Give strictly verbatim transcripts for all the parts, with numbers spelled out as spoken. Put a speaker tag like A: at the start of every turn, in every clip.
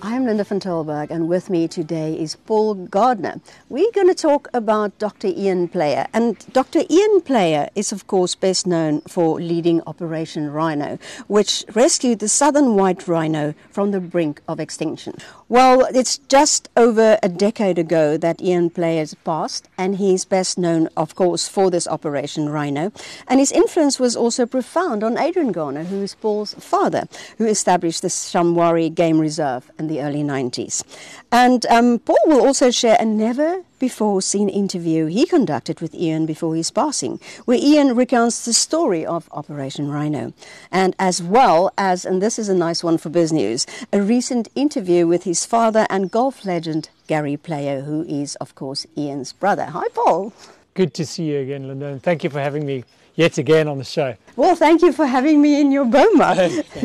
A: I'm Linda van Tilburg, and with me today is Paul Gardner. We're going to talk about Doctor Ian Player. And Doctor Ian Player is, of course, best known for leading Operation Rhino, which rescued the southern white rhino from the brink of extinction. Well, it's just over a decade ago that Ian Player passed, and he's best known, of course, for this Operation Rhino. And his influence was also profound on Adrian Garner, who is Paul's father, who established the Shamwari Game Reserve in the early nineties. And um, Paul will also share a never-before-seen interview he conducted with Ian before his passing, where Ian recounts the story of Operation Rhino. And as well as, and this is a nice one for BizNews, a recent interview with his father and golf legend Gary Player, who is, of course, Ian's brother. Hi, Paul.
B: Good to see you again, Linda, and thank you for having me yet again on the show.
A: Well, thank you for having me in your boma.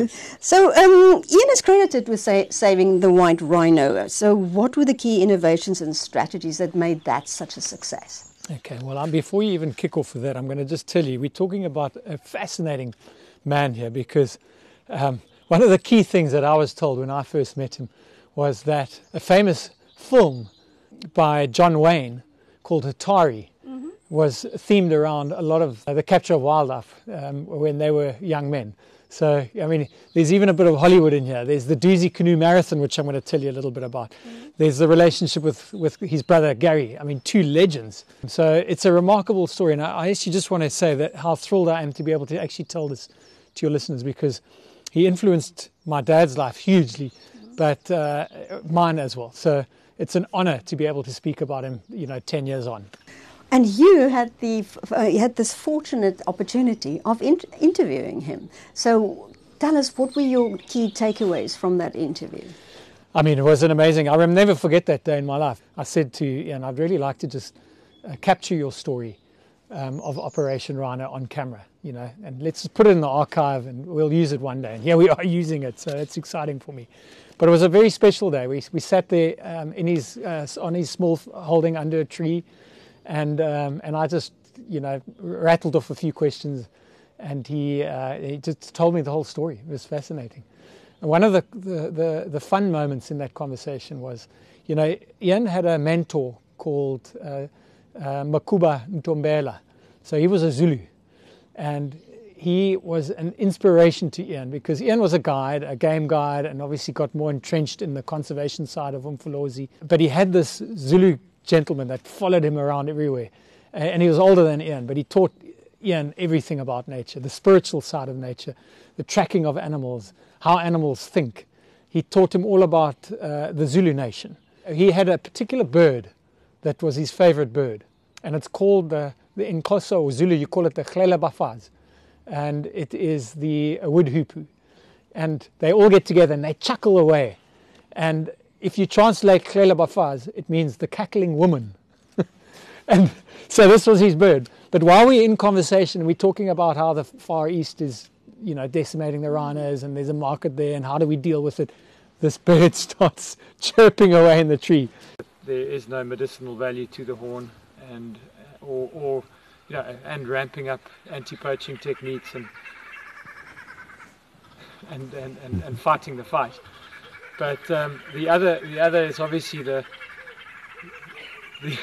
A: So, um, Ian is credited with sa- saving the white rhino. So, what were the key innovations and strategies that made that such a success?
B: Okay, well, um, before you even kick off with that, I'm going to just tell you, we're talking about a fascinating man here, because um, one of the key things that I was told when I first met him was that a famous film by John Wayne called Hatari was themed around a lot of uh, the capture of wildlife um, when they were young men. So, I mean, there's even a bit of Hollywood in here. There's the Doozy Canoe Marathon, which I'm going to tell you a little bit about. Mm-hmm. There's the relationship with, with his brother Gary. I mean, two legends. So it's a remarkable story. And I, I actually just want to say that how thrilled I am to be able to actually tell this to your listeners, because he influenced my dad's life hugely, mm-hmm. but uh, mine as well. So it's an honor to be able to speak about him, you know, ten years on.
A: And you had the uh, you had this fortunate opportunity of in- interviewing him. So tell us, what were your key takeaways from that interview?
B: I mean, it was an amazing. I will never forget that day in my life. I said to Ian, I'd really like to just uh, capture your story um, of Operation Rhino on camera, you know, and let's just put it in the archive, and we'll use it one day. And here we are using it, so it's exciting for me. But it was a very special day. We we sat there um, in his uh, on his small holding under a tree. And um, and I just, you know, rattled off a few questions, and he uh, he just told me the whole story. It was fascinating. And one of the, the, the, the fun moments in that conversation was, you know, Ian had a mentor called uh, uh, Makuba Ntombela. So he was a Zulu, and he was an inspiration to Ian, because Ian was a guide, a game guide, and obviously got more entrenched in the conservation side of Umfolozi. But he had this Zulu gentleman that followed him around everywhere, and he was older than Ian, but he taught Ian everything about nature, the spiritual side of nature, the tracking of animals, how animals think. He taught him all about uh, the Zulu nation. He had a particular bird that was his favorite bird, and it's called the, the in Xhosa or Zulu you call it the Glelabafaz, and it is the wood hoopoe, and they all get together and they chuckle away. And if you translate Glelabafaz, it means the cackling woman. And so this was his bird. But while we're in conversation, we're talking about how the Far East is, you know, decimating the rhinos, and there's a market there, and how do we deal with it? This bird starts chirping away in the tree. There is no medicinal value to the horn, and or, or you know, and ramping up anti-poaching techniques and and, and, and, and fighting the fight. But um, the other, the other is obviously the. the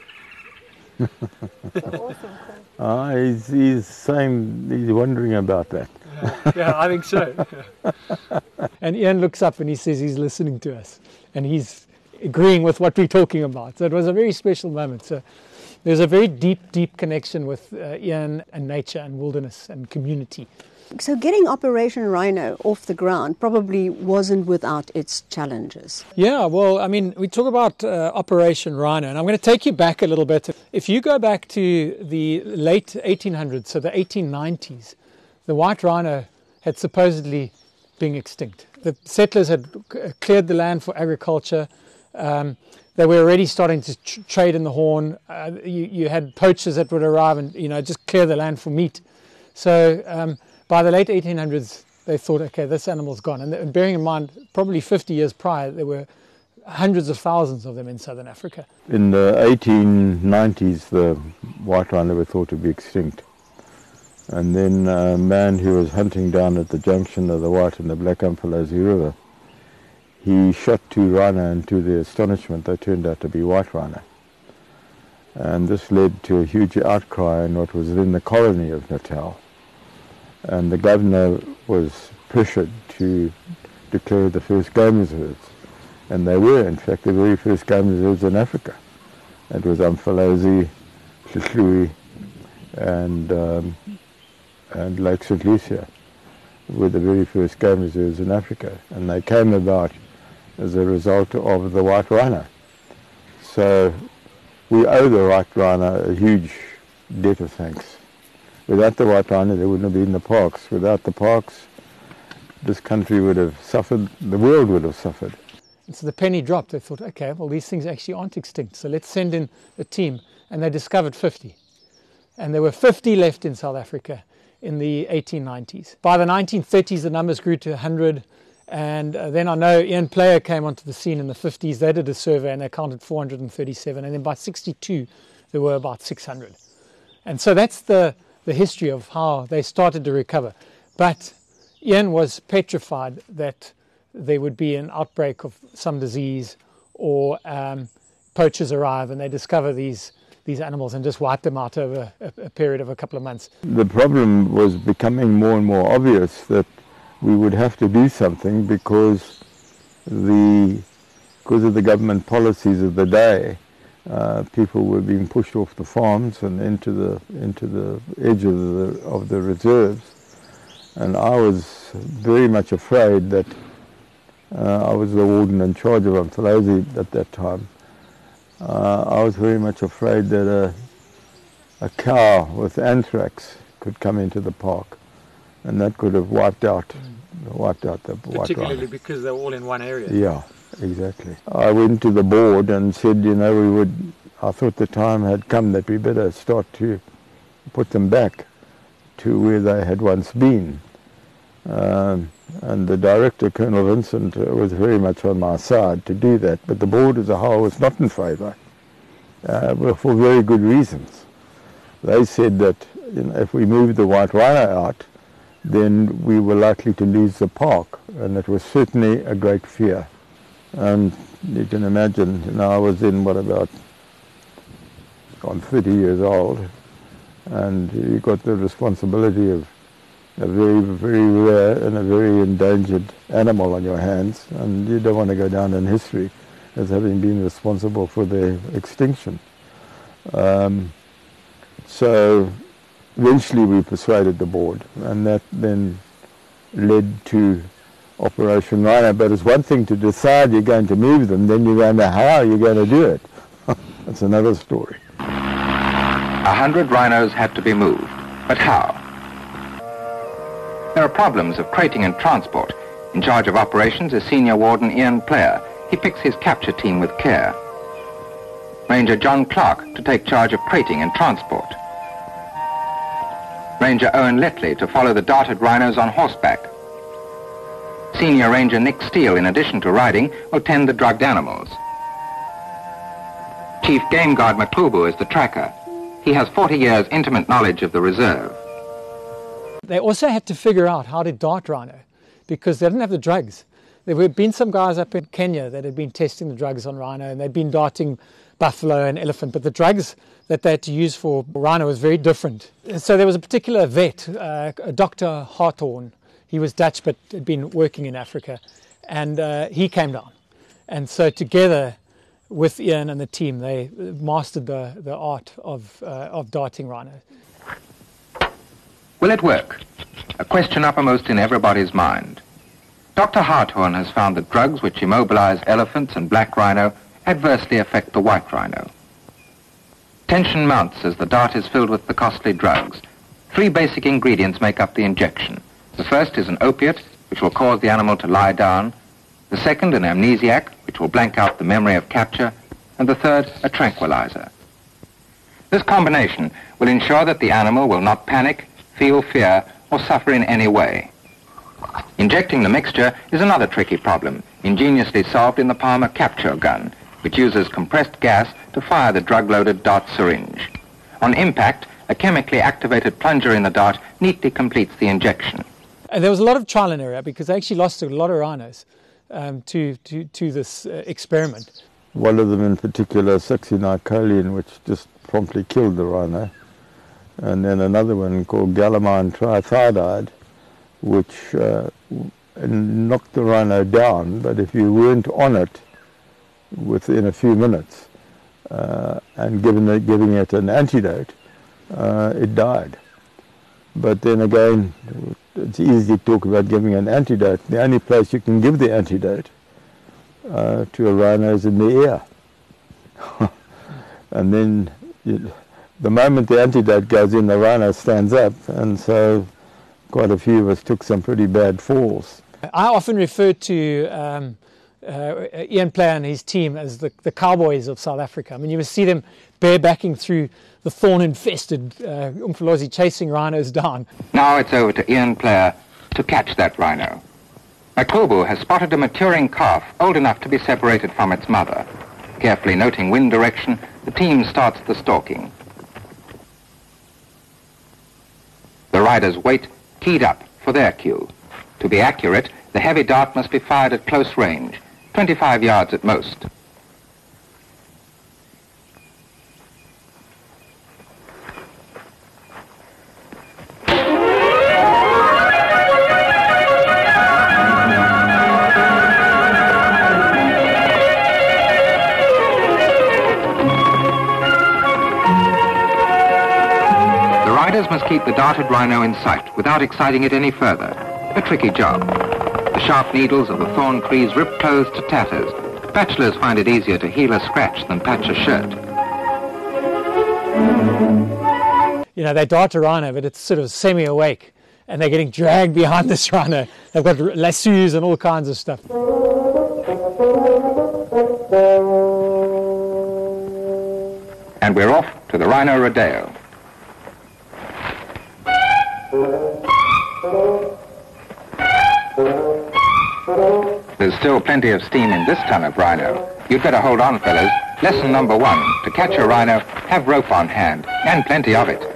A: Awesome.
C: Ah, he's, he's saying he's wondering about that.
B: Uh, yeah, I think so. And Ian looks up and he says he's listening to us, and he's agreeing with what we're talking about. So it was a very special moment. So there's a very deep, deep connection with uh, Ian and nature and wilderness and community.
A: So getting Operation Rhino off the ground probably wasn't without its challenges.
B: Yeah, well, I mean, we talk about uh, Operation Rhino, and I'm going to take you back a little bit. If you go back to the late eighteen hundreds, so the eighteen nineties, the white rhino had supposedly been extinct. The settlers had cleared the land for agriculture. Um, they were already starting to tr- trade in the horn. Uh, you, you had poachers that would arrive and, you know, just clear the land for meat. So um, by the late eighteen hundreds, they thought, okay, this animal's gone. And, and bearing in mind, probably fifty years prior, there were hundreds of thousands of them in southern Africa.
C: In the eighteen nineties, the white rhino were thought to be extinct. And then a man who was hunting down at the junction of the White and the Black Umfolozi River, he shot two rhino, and to their astonishment they turned out to be white rhino. And this led to a huge outcry in what was then the colony of Natal. And the governor was pressured to declare the first game reserves. And they were, in fact, the very first game reserves in Africa. It was Umfolozi, Hluhluwe, and, um, and Lake Saint Lucia were the very first game reserves in Africa. And they came about as a result of the white rhino. So we owe the white rhino a huge debt of thanks. Without the white rhino, there wouldn't have been the parks. Without the parks, this country would have suffered, the world would have suffered.
B: And so the penny dropped. They thought, okay, well, these things actually aren't extinct, so let's send in a team. And they discovered fifty. And there were fifty left in South Africa in the eighteen nineties. By the nineteen thirties, the numbers grew to one hundred. And uh, then I know Ian Player came onto the scene in the fifties. They did a survey and they counted four hundred thirty-seven. And then by sixty-two, there were about six hundred. And so that's the, the history of how they started to recover. But Ian was petrified that there would be an outbreak of some disease, or um, poachers arrive and they discover these these animals and just wipe them out over a, a period of a couple of months.
C: The problem was becoming more and more obvious that we would have to do something because the because of the government policies of the day. Uh, people were being pushed off the farms and into the into the edge of the of the reserves, and I was very much afraid that. Uh, I was the warden in charge of Umfolozi at that time. Uh, I was very much afraid that a, a cow with anthrax could come into the park, and that could have wiped out, mm. wiped out the white
B: Particularly
C: rhino.
B: because they were all in one area.
C: Yeah, exactly. I went to the board and said, you know, we would. I thought the time had come that we better start to put them back to where they had once been. Um, and the director, Colonel Vincent, uh, was very much on my side to do that, but the board as a whole was not in favour, uh, for very good reasons. They said that, you know, if we moved the white rhino out, then we were likely to lose the park, and it was certainly a great fear. And you can imagine, you know, I was in, what, about, I'm thirty years old, and you got the responsibility of a very, very rare and a very endangered animal on your hands, and you don't want to go down in history as having been responsible for their extinction. Um, so eventually we persuaded the board, and that then led to Operation Rhino. But it's one thing to decide you're going to move them, then you wonder how you're going to do it. That's another story.
D: A hundred rhinos had to be moved, but how? There are problems of crating and transport. In charge of operations is Senior Warden Ian Player. He picks his capture team with care. Ranger John Clark to take charge of crating and transport. Ranger Owen Letley to follow the darted rhinos on horseback. Senior Ranger Nick Steele, in addition to riding, will tend the drugged animals. Chief Game Guard Makubu is the tracker. He has forty years intimate knowledge of the reserve.
B: They also had to figure out how to dart rhino because they didn't have the drugs. There had been some guys up in Kenya that had been testing the drugs on rhino, and they'd been darting buffalo and elephant, but the drugs that they had to use for rhino was very different. And so there was a particular vet, uh, Doctor Harthorn. He was Dutch but had been working in Africa, and uh, he came down. And so together with Ian and the team, they mastered the, the art of, uh, of darting rhino.
D: Will it work? A question uppermost in everybody's mind. Doctor Harthorn has found that drugs which immobilize elephants and black rhino adversely affect the white rhino. Tension mounts as the dart is filled with the costly drugs. Three basic ingredients make up the injection. The first is an opiate, which will cause the animal to lie down. The second, an amnesiac, which will blank out the memory of capture. And the third, a tranquilizer. This combination will ensure that the animal will not panic, feel fear, or suffer in any way. Injecting the mixture is another tricky problem, ingeniously solved in the Palmer capture gun, which uses compressed gas to fire the drug-loaded dart syringe. On impact, a chemically activated plunger in the dart neatly completes the injection.
B: And there was a lot of trial and error because they actually lost a lot of rhinos. um, to, to, to this uh, experiment.
C: One of them in particular, succinylcholine, which just promptly killed the rhino. And then another one called galamine triiodide, which uh, knocked the rhino down, but if you weren't on it within a few minutes uh, and given it, giving it an antidote, uh, it died. But then again, it's easy to talk about giving an antidote. The only place you can give the antidote uh, to a rhino is in the ear. And then you, the moment the antidote goes in, the rhino stands up, and so quite a few of us took some pretty bad falls.
B: I often refer to um, uh, Ian Player and his team as the, the cowboys of South Africa. I mean, you will see them barebacking through the thorn-infested uh, Umfolozi, chasing rhinos down.
D: Now it's over to Ian Player to catch that rhino. Makubu has spotted a maturing calf old enough to be separated from its mother. Carefully noting wind direction, the team starts the stalking. The riders wait, keyed up for their cue. To be accurate, the heavy dart must be fired at close range, twenty-five yards at most. Must keep the darted rhino in sight without exciting it any further. A tricky job. The sharp needles of the thorn trees rip clothes to tatters. Bachelors find it easier to heal a scratch than patch a shirt.
B: You know, they dart a rhino, but it's sort of semi-awake, and they're getting dragged behind this rhino. They've got lassos and all kinds of stuff.
D: And we're off to the Rhino Rodeo. There's still plenty of steam in this ton of rhino. You'd better hold on, fellas. Lesson number one, to catch a rhino, have rope on hand, and plenty of it.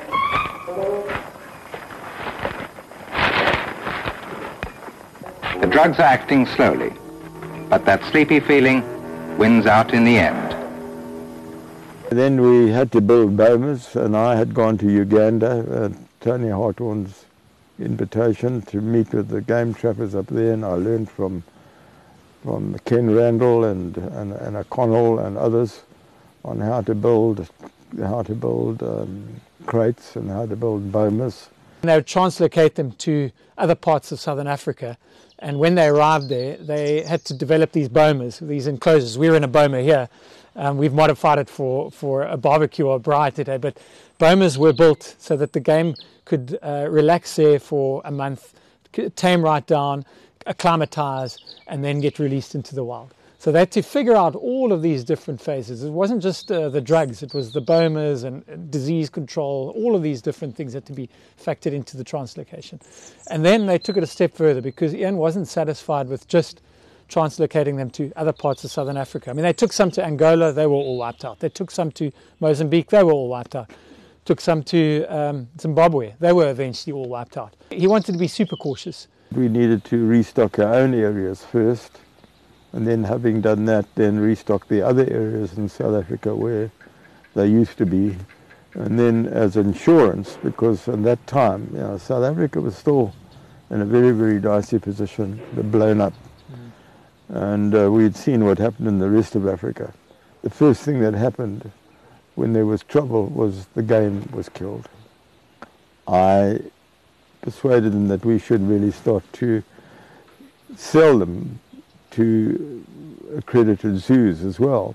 D: The drugs are acting slowly, but that sleepy feeling wins out in the end.
C: Then we had to build bomas, and I had gone to Uganda, uh, Tony Harthorn's invitation to meet with the game trappers up there, and I learned from from Ken Randall and and, and O'Connell and others on how to build how to build um, crates and how to build bomas.
B: They would translocate them to other parts of southern Africa, and when they arrived there, they had to develop these bomas, these enclosures. We're in a boma here. Um, we've modified it for, for a barbecue or a braai today, but bomas were built so that the game could uh, relax there for a month, tame right down, acclimatise, and then get released into the wild. So they had to figure out all of these different phases. It wasn't just uh, the drugs, it was the bomas and disease control, all of these different things had to be factored into the translocation. And then they took it a step further, because Ian wasn't satisfied with just translocating them to other parts of southern Africa. I mean, they took some to Angola, they were all wiped out. They took some to Mozambique, they were all wiped out. Took some to um, Zimbabwe, they were eventually all wiped out. He wanted to be super cautious.
C: We needed to restock our own areas first, and then having done that, then restock the other areas in South Africa where they used to be. And then as insurance, because at that time, you know, South Africa was still in a very, very dicey position, blown up. And uh, we'd seen what happened in the rest of Africa. The first thing that happened when there was trouble was the game was killed. I persuaded them that we should really start to sell them to accredited zoos as well.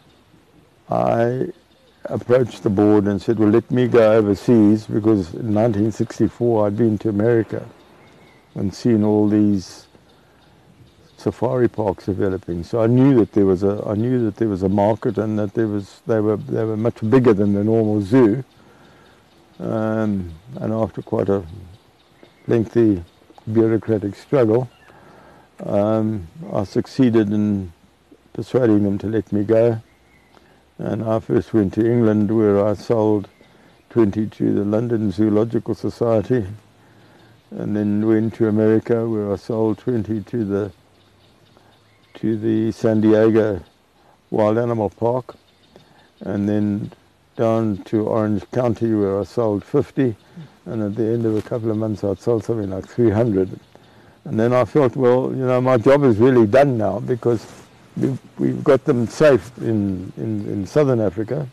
C: I approached the board and said, well, let me go overseas, because in nineteen sixty-four I'd been to America and seen all these safari parks developing. So I knew that there was a I knew that there was a market, and that there was they were they were much bigger than the normal zoo. Um, and after quite a lengthy bureaucratic struggle, um, I succeeded in persuading them to let me go. And I first went to England, where I sold twenty to the London Zoological Society, and then went to America, where I sold twenty to the to the San Diego Wild Animal Park, and then down to Orange County where I sold fifty, and at the end of a couple of months I'd sold something like three hundred. And then I felt, well, you know, my job is really done now, because we've, we've got them safe in, in, in southern Africa.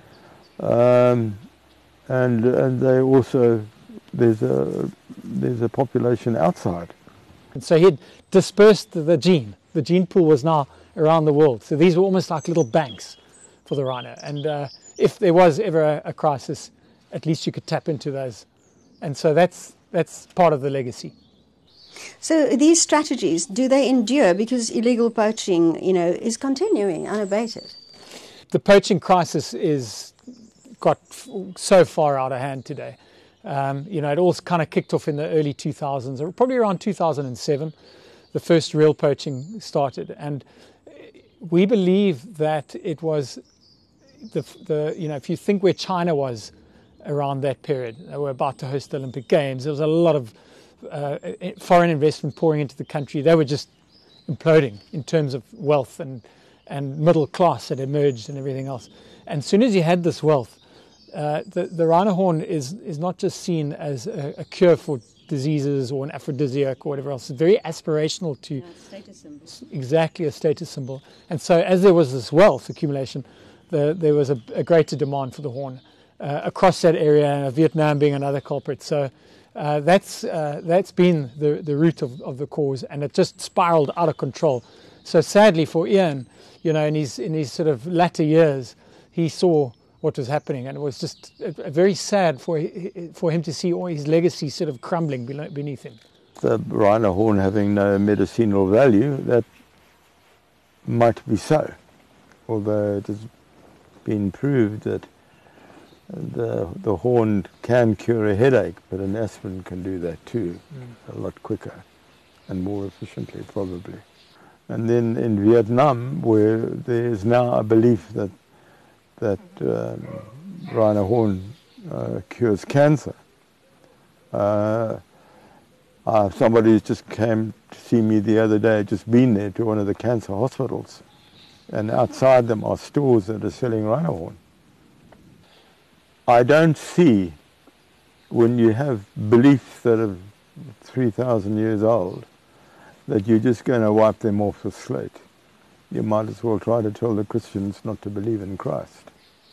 C: Um, and and they also, there's a, there's a population outside.
B: And so he'd dispersed the gene. The gene pool was now around the world. So these were almost like little banks for the rhino. And uh, if there was ever a, a crisis, at least you could tap into those. And so that's that's part of the legacy.
A: So these strategies, do they endure? Because illegal poaching, you know, is continuing unabated.
B: The poaching crisis is got so far out of hand today. Um, you know, it all kind of kicked off in the early two thousands, or probably around two thousand seven. The first real poaching started, and we believe that it was the the you know, if you think where China was around that period, they were about to host the Olympic Games. There was a lot of uh, foreign investment pouring into the country. They were just imploding in terms of wealth, and and middle class had emerged and everything else. And as soon as you had this wealth, uh, the the rhino horn is is not just seen as a, a cure for diseases or an aphrodisiac or whatever else. It's very aspirational to
A: Yeah, status symbol.
B: Exactly, a status symbol. And so as there was this wealth accumulation, the, there was a, a greater demand for the horn uh, across that area, and Vietnam being another culprit. So uh, that's uh, that's been the, the root of, of the cause, and it just spiraled out of control. So sadly for Ian, you know, in his in his sort of latter years, he saw what was happening, and it was just a, a very sad for for him to see all his legacy sort of crumbling beneath him.
C: The rhino horn having no medicinal value, that might be so, although it has been proved that the the horn can cure a headache, but an aspirin can do that too, mm. a lot quicker and more efficiently probably. And then in Vietnam, where there is now a belief that that um, rhino horn uh, cures cancer. Uh, uh, somebody just came to see me the other day, just been there to one of the cancer hospitals, and outside them are stores that are selling rhino horn. I don't see, when you have beliefs that are three thousand years old, that you're just going to wipe them off the slate. You might as well try to tell the Christians not to believe in Christ.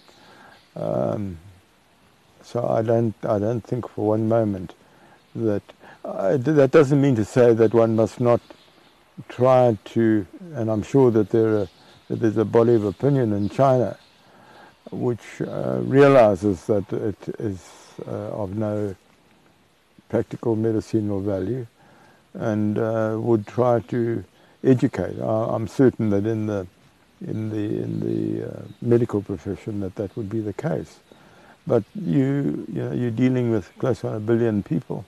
C: Um, so I don't, I don't think for one moment that, uh, that doesn't mean to say that one must not try to, and I'm sure that there are, that there's a body of opinion in China which uh, realizes that it is uh, of no practical medicinal value, and uh, would try to educate. I, I'm certain that in the in the in the uh, medical profession that that would be the case. But you you know, you're dealing with close on a billion people,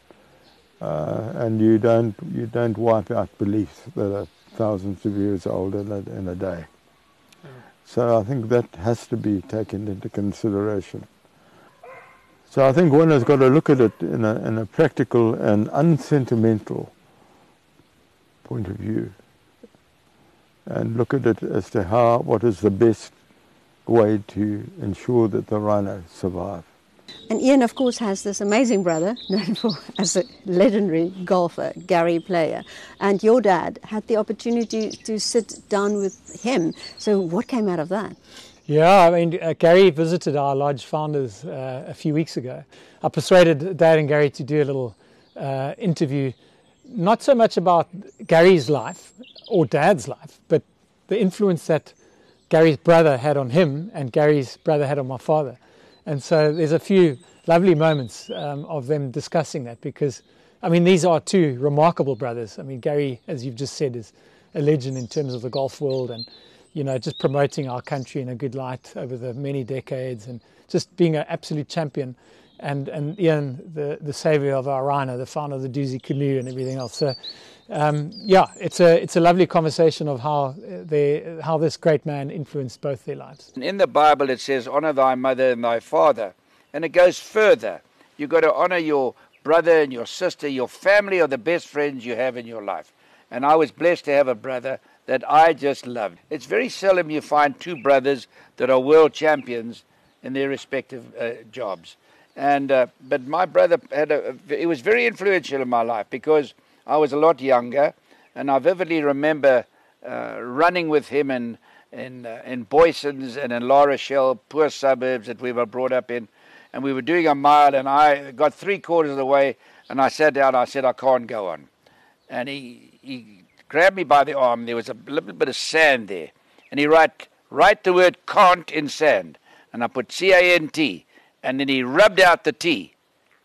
C: uh, and you don't you don't wipe out beliefs that are thousands of years old in a, in a day. Mm. So I think that has to be taken into consideration. So I think one has got to look at it in a in a practical and unsentimental point of view, and look at it as to how, what is the best way to ensure that the rhinos survive.
A: And Ian, of course, has this amazing brother, known for as a legendary golfer, Gary Player. And your dad had the opportunity to sit down with him. So what came out of that?
B: Yeah, I mean, uh, Gary visited our lodge founders uh, a few weeks ago. I persuaded Dad and Gary to do a little uh, interview, not so much about Gary's life or Dad's life, but the influence that Gary's brother had on him and Gary's brother had on my father. And so there's a few lovely moments um, of them discussing that, because, I mean, these are two remarkable brothers. I mean, Gary, as you've just said, is a legend in terms of the golf world, and, you know, just promoting our country in a good light over the many decades, and just being an absolute champion. And, and Ian, the, the savior of our rhino, the founder of the Doozy Canoe and everything else. So, um, yeah, it's a it's a lovely conversation of how they how this great man influenced both their lives.
E: In the Bible it says, honour thy mother and thy father. And it goes further. You've got to honour your brother and your sister. Your family are the best friends you have in your life. And I was blessed to have a brother that I just loved. It's very seldom you find two brothers that are world champions in their respective uh, jobs. And uh, but my brother had a, he was very influential in my life because I was a lot younger, and I vividly remember uh, running with him in in uh, in Boysons and in La Rochelle, poor suburbs that we were brought up in, and we were doing a mile, and I got three quarters of the way, and I sat down. I said, I can't go on, and he he grabbed me by the arm. There was a little bit of sand there, and he wrote write the word can't in sand, and I put C A N T. And then he rubbed out the T.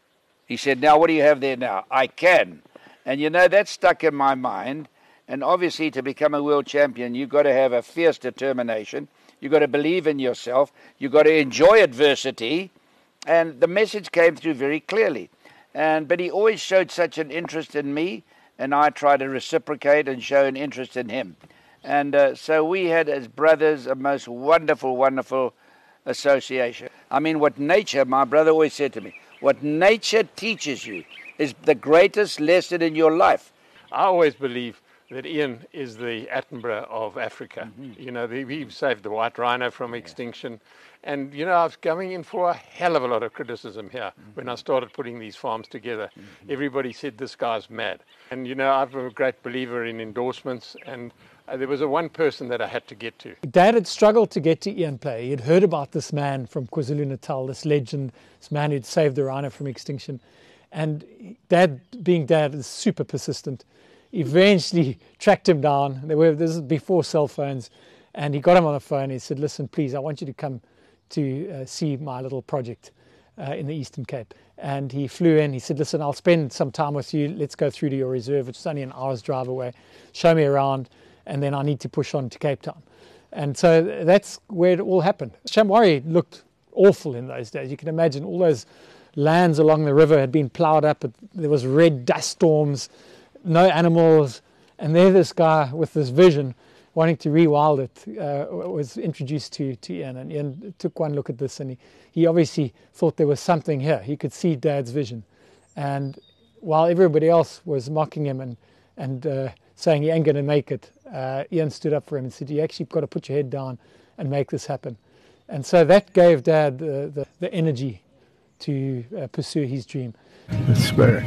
E: He said, now what do you have there now? I can. And you know, that stuck in my mind. And obviously to become a world champion, you've got to have a fierce determination. You've got to believe in yourself. You've got to enjoy adversity. And the message came through very clearly. And but he always showed such an interest in me, and I tried to reciprocate and show an interest in him. And uh, so we had, as brothers, a most wonderful, wonderful association. I mean, what nature, my brother always said to me, what nature teaches you is the greatest lesson in your life.
F: I always believe that Ian is the Attenborough of Africa. Mm-hmm. You know, he saved the white rhino from yeah. extinction. And, you know, I was coming in for a hell of a lot of criticism here mm-hmm. when I started putting these farms together. Mm-hmm. Everybody said, this guy's mad. And, you know, I'm a great believer in endorsements, and Uh, there was a one person that I had to get to.
B: Dad had struggled to get to Ian Player. He had heard about this man from KwaZulu-Natal, this legend, this man who'd saved the rhino from extinction. And Dad, being Dad, is super persistent. He eventually tracked him down. There were, this is before cell phones. And he got him on the phone. He said, listen, please, I want you to come to uh, see my little project uh, in the Eastern Cape. And he flew in. He said, listen, I'll spend some time with you. Let's go through to your reserve, which is only an hour's drive away. Show me around. And then I need to push on to Cape Town. And so that's where it all happened. Shamwari looked awful in those days. You can imagine all those lands along the river had been ploughed up. There was red dust storms, no animals. And there this guy with this vision, wanting to rewild it, uh, was introduced to, to Ian. And Ian took one look at this, and he, he obviously thought there was something here. He could see Dad's vision. And while everybody else was mocking him and, and uh, saying he ain't going to make it, Uh, Ian stood up for him and said, you actually got to put your head down and make this happen. And so that gave Dad the, the, the energy to uh, pursue his dream.
G: The spirit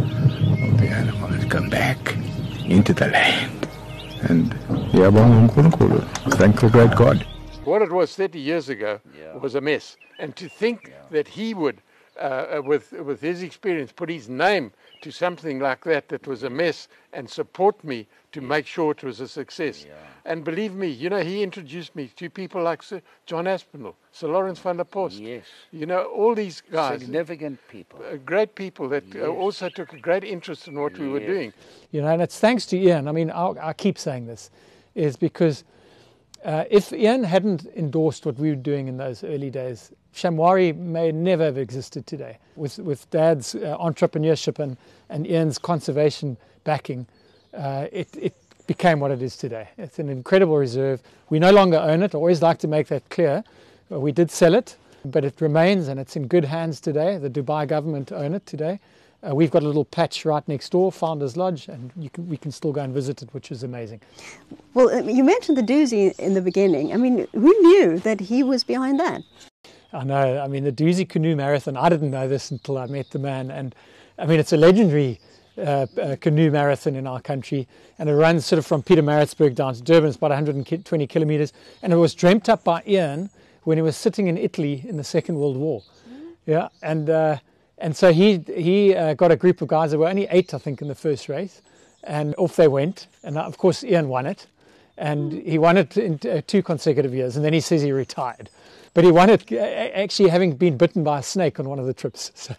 G: of the animal has come back into the land. And thank the great God.
F: What it was thirty years ago yeah. was a mess. And to think yeah. that he would, uh, with, with his experience, put his name to something like that that was a mess and support me to make sure it was a success. Yeah. And believe me, you know, he introduced me to people like Sir John Aspinall, Sir Lawrence van der Post.
E: Yes.
F: You know, all these guys.
E: Significant people.
F: Uh, great people that yes. uh, also took a great interest in what yes. we were doing.
B: You know, and it's thanks to Ian. I mean, I, I keep saying this, is because uh, if Ian hadn't endorsed what we were doing in those early days, Shamwari may never have existed today. With with Dad's uh, entrepreneurship and, and Ian's conservation backing, uh, it, it became what it is today. It's an incredible reserve. We no longer own it. I always like to make that clear. Uh, we did sell it, but it remains, and it's in good hands today. The Dubai government own it today. Uh, we've got a little patch right next door, Founders Lodge, and you can, we can still go and visit it, which is amazing.
A: Well, you mentioned the Doozy in the beginning. I mean, who knew that he was behind that?
B: I know. I mean, the Doozy Canoe Marathon, I didn't know this until I met the man. And I mean, it's a legendary uh, uh, canoe marathon in our country. And it runs sort of from Pietermaritzburg down to Durban. It's about one hundred twenty kilometers. And it was dreamt up by Ian when he was sitting in Italy in the Second World War. Mm-hmm. Yeah. And uh, and so he, he uh, got a group of guys. There were only eight, I think, in the first race. And off they went. And of course, Ian won it. And he won it in uh, two consecutive years. And then he says he retired. But he won it actually having been bitten by a snake on one of the trips. So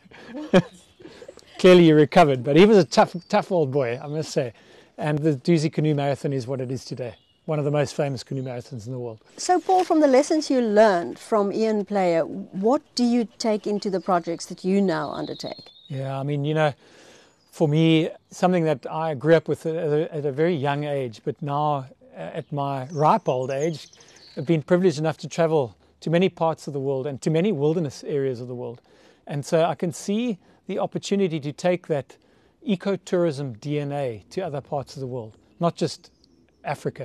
B: clearly he recovered. But he was a tough, tough old boy, I must say. And the Doozy Canoe Marathon is what it is today. One of the most famous canoe marathons in the world.
A: So, Paul, from the lessons you learned from Ian Player, what do you take into the projects that you now undertake?
B: Yeah, I mean, you know, for me, something that I grew up with at a, at a very young age, but now at my ripe old age, I've been privileged enough to travel to many parts of the world and to many wilderness areas of the world. And so I can see the opportunity to take that ecotourism D N A to other parts of the world, not just Africa.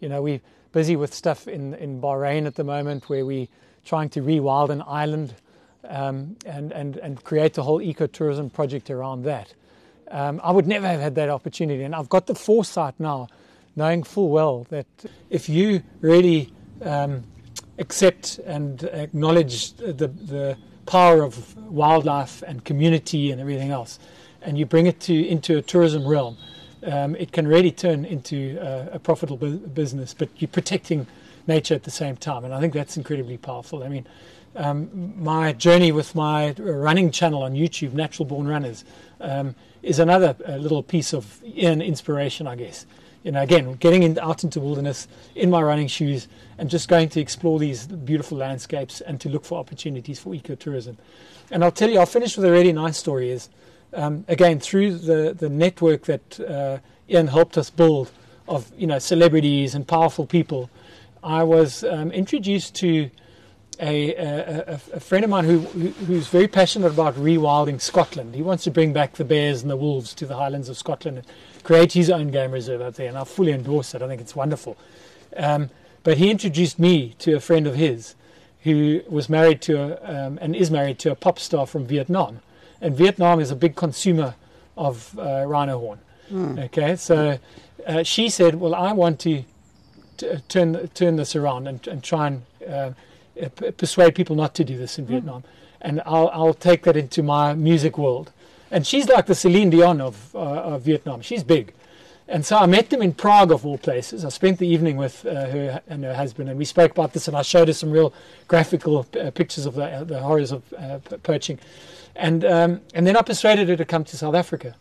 B: You know, we're busy with stuff in, in Bahrain at the moment where we're trying to rewild an island um, and, and, and create a whole ecotourism project around that. Um, I would never have had that opportunity, and I've got the foresight now, knowing full well that if you really um, accept and acknowledge the, the power of wildlife and community and everything else, and you bring it to into a tourism realm, um, it can really turn into a, a profitable bu business, but you're protecting nature at the same time, and I think that's incredibly powerful. I mean, um, my journey with my running channel on YouTube, Natural Born Runners, um, is another uh, little piece of Ian inspiration, I guess. You know, again, getting in, out into the wilderness in my running shoes and just going to explore these beautiful landscapes and to look for opportunities for ecotourism. And I'll tell you, I'll finish with a really nice story. Is um, again, through the, the network that uh, Ian helped us build of, you know, celebrities and powerful people, I was um, introduced to a, a, a friend of mine who, who who's very passionate about rewilding Scotland. He wants to bring back the bears and the wolves to the Highlands of Scotland and create his own game reserve out there, and I fully endorse it. I think it's wonderful. Um, but he introduced me to a friend of his who was married to a, um, and is married to a pop star from Vietnam. And Vietnam is a big consumer of uh, rhino horn. Mm. Okay, so uh, she said, well, I want to, to turn turn this around and, and try and uh, persuade people not to do this in mm. Vietnam. And I'll, I'll take that into my music world. And she's like the Celine Dion of, uh, of Vietnam. She's big. And so I met them in Prague, of all places. I spent the evening with uh, her and her husband, and we spoke about this, and I showed her some real graphical uh, pictures of the, uh, the horrors of uh, poaching. And, um, and then I persuaded her to come to South Africa.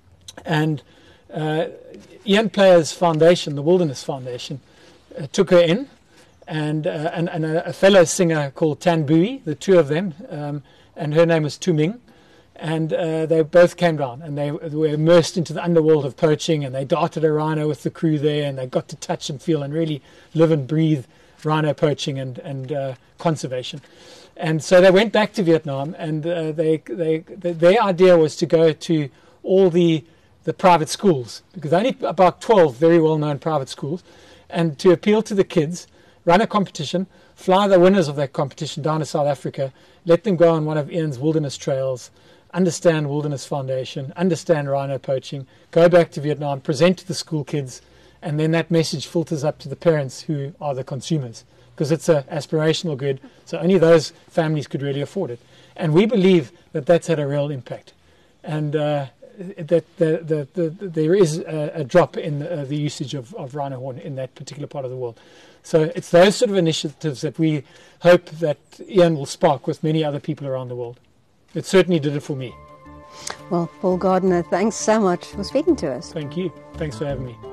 B: And uh, Ian Player's foundation, the Wilderness Foundation, uh, took her in, and, uh, and, and a, a fellow singer called Tan Bui, the two of them, um, and her name was Tu Ming. And uh, they both came down, and they, they were immersed into the underworld of poaching, and they darted a rhino with the crew there, and they got to touch and feel and really live and breathe rhino poaching and, and uh, conservation. And so they went back to Vietnam, and uh, they, they, they, their idea was to go to all the, the private schools, because only about twelve very well-known private schools, and to appeal to the kids, run a competition, fly the winners of that competition down to South Africa, let them go on one of Ian's wilderness trails, understand Wilderness Foundation, understand rhino poaching, go back to Vietnam, present to the school kids, and then that message filters up to the parents who are the consumers, because it's an aspirational good, so only those families could really afford it. And we believe that that's had a real impact, and uh, that the, the, the, the, there is a, a drop in the, uh, the usage of, of rhino horn in that particular part of the world. So it's those sort of initiatives that we hope that Ian will spark with many other people around the world. It certainly did it for me.
A: Well, Paul Gardner, thanks so much for speaking to us.
B: Thank you. Thanks for having me.